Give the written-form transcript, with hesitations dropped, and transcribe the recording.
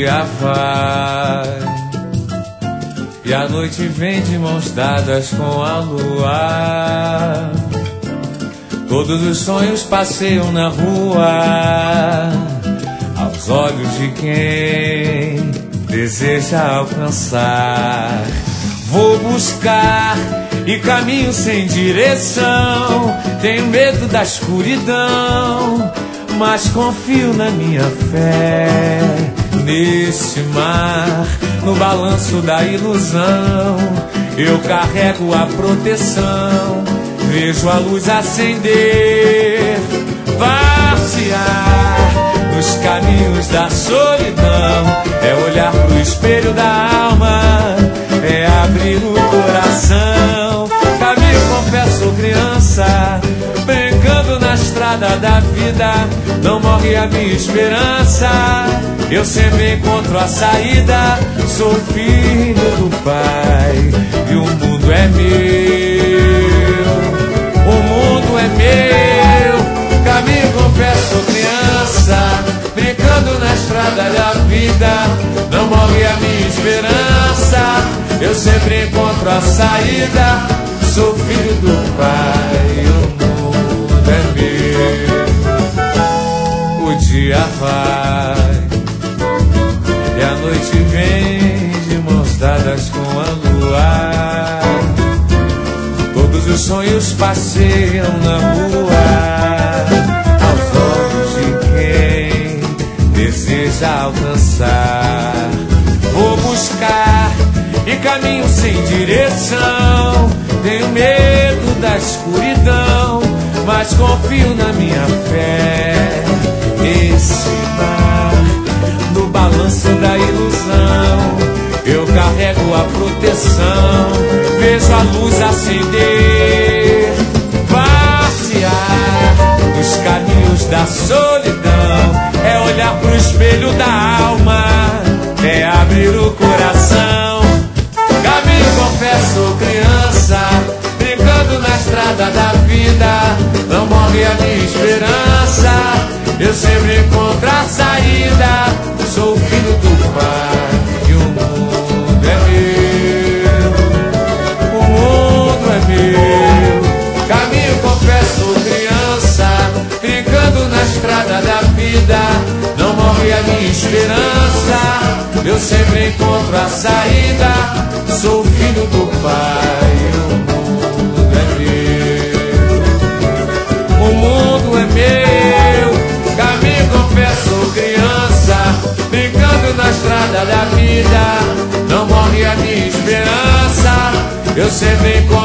dia vai e a noite vem de mãos dadas com a lua. Todos os sonhos passeiam na rua aos olhos de quem deseja alcançar. Vou buscar e caminho sem direção. Tenho medo da escuridão, mas confio na minha fé. Nesse mar, no balanço da ilusão, eu carrego a proteção. Vejo a luz acender, passear nos caminhos da solidão. É olhar pro espelho da alma, é abrir o coração. Caminho, confesso, criança, brincando na estrada da vida. Não morre a minha esperança, eu sempre encontro a saída. Sou filho do Pai e o mundo é meu. O mundo é meu. Caminho, confesso, criança, brincando na estrada da vida. Não morre a minha esperança, eu sempre encontro a saída. Sou filho do Pai, o mundo é meu. O dia vai e a noite vem de mãos dadas com a lua. Todos os sonhos passeiam na rua aos olhos de quem deseja alcançar. Vou buscar e caminho sem direção. Tenho medo da escuridão, mas confio na minha fé. Esse mar, no balanço da ilusão, eu carrego a proteção. Vejo a luz acender, passear nos caminhos da solidão. É olhar pro espelho da alma, é abrir o coração. Caminho, confesso, criança, brincando na estrada da vida. Não morre a minha esperança, eu sempre encontro a saída. Sou filho do Pai e o mundo é meu. O mundo é meu. Caminho, confesso, criança, brincando na estrada da vida. Não morre a minha esperança, eu sempre encontro a saída. Sou filho do Pai, o mundo é meu. O mundo é meu. Caminho, confesso, criança, brincando na estrada da vida. Não morre a minha esperança, eu sempre encontro